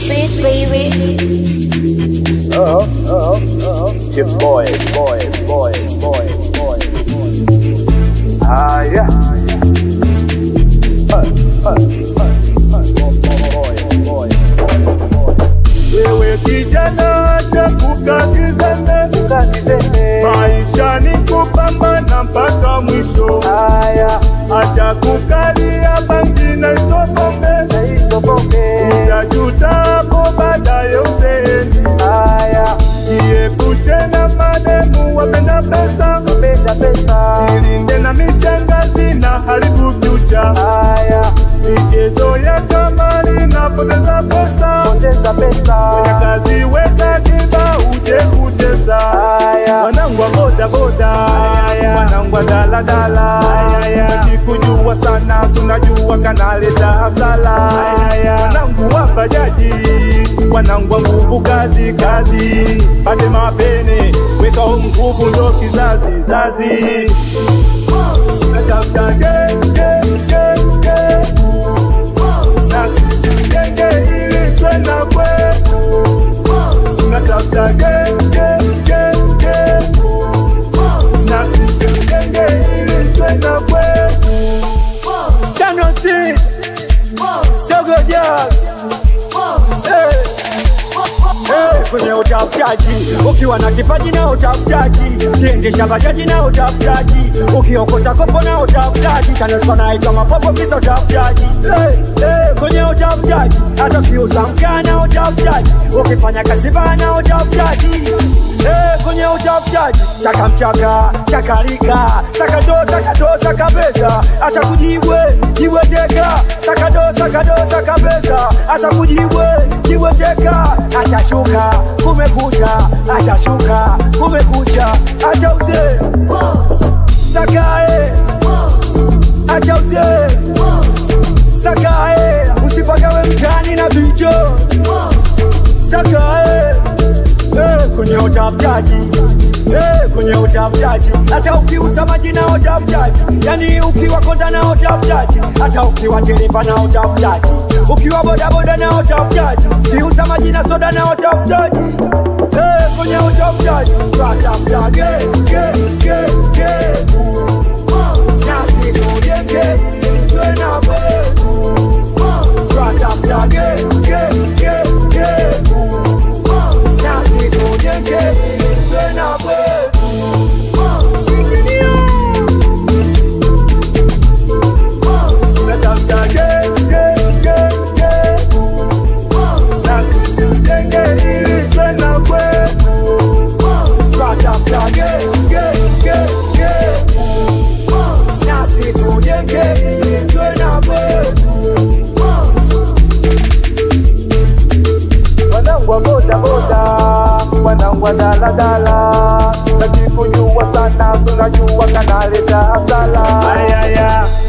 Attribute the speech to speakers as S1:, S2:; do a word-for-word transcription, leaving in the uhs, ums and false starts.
S1: Speed, baby.
S2: Uh-huh, uh-huh, uh-huh. Chip boy, boy, boy, boy, boy, boy. Ah, yeah. Uh, uh, uh, uh, boy, boy, boy.
S3: Wewe kijana chakuka kizembe, maisha ni kupambana mpaka mwisho.
S2: Haya,
S3: acha kukalia bangi na hizo pombe, utajuta hapo baadaye uzeeni.
S2: haya,
S3: Jiepushe na mademu wapenda pesa,
S2: pesa, pesa.
S3: jilinde na mishangazi na haribu future.
S2: Haya,
S3: Michezo ya kamari na poteza pesa,
S2: poteza pesa.
S3: kwenye kazi weka kiba uje kutesa.
S2: Haya,
S3: Wanangu wa boda boda, wanangu wa dala dala, kujua sana sunajua kanaleta hasala. Wanangu wa bajaji, wanangu wa nguvu kazi kazi, pate mapene weka nguvu ndo kizazi zazi. Natafuta ge ge ge ge, na sisi genge ili twena kwetu. Natafuta ge ge ge ge, na sisi genge ili twena kwetu. Tanoti Sogo Jazz. Hey. Hey, kwenye utafutaji, ukiwa na kipaji na utafutaji, kiendesha bajaji na utafutaji, ukiokota kopo na utafutaji, kanesa naitwa mapopo kisa utafutaji. Hey, hey, kwenye utafutaji, hata ukiuza mkaa na utafutaji, ukifanya kazi bana na utafutaji. Hey, kwenye utafutaji, chaka mchaka, chakarika, sakado, sakado, sakabeza, acha kujibwe, jibwe teka, sakado, sakado, sakabeza, acha kujibwe, jibwe teka, acha shuka, kumekucha, acha shuka, kumekucha, acha uze, sakae, acha uze, sakae, usipagawe mtani na bicho, sakae. Hey, kwenye utafutaji, hey, kwenye utafutaji, hata ukiuza maji na utafutaji, yani ukiwa konda na utafutaji, hata ukiwa dereva na utafutaji, ukiwa boda boda na utafutaji, ukiuza maji na soda na utafutaji. Hey, kwenye utafutaji, tunatafuta ge ge ge ge, nasi tujenge twena kwetu, tunatafuta ge ge ge ge, nasi tujenge twena kwetu. Natafuta ge ge ge ge, nasi tujenge ili twena kwetu. Natafuta ge ge ge ge, nasi tujenge ili twena kwetu.
S2: wanangu wa boda boda, wanangu wa dala dala, najikujua sana tunajua kanaleta hasala.
S3: Ayaya.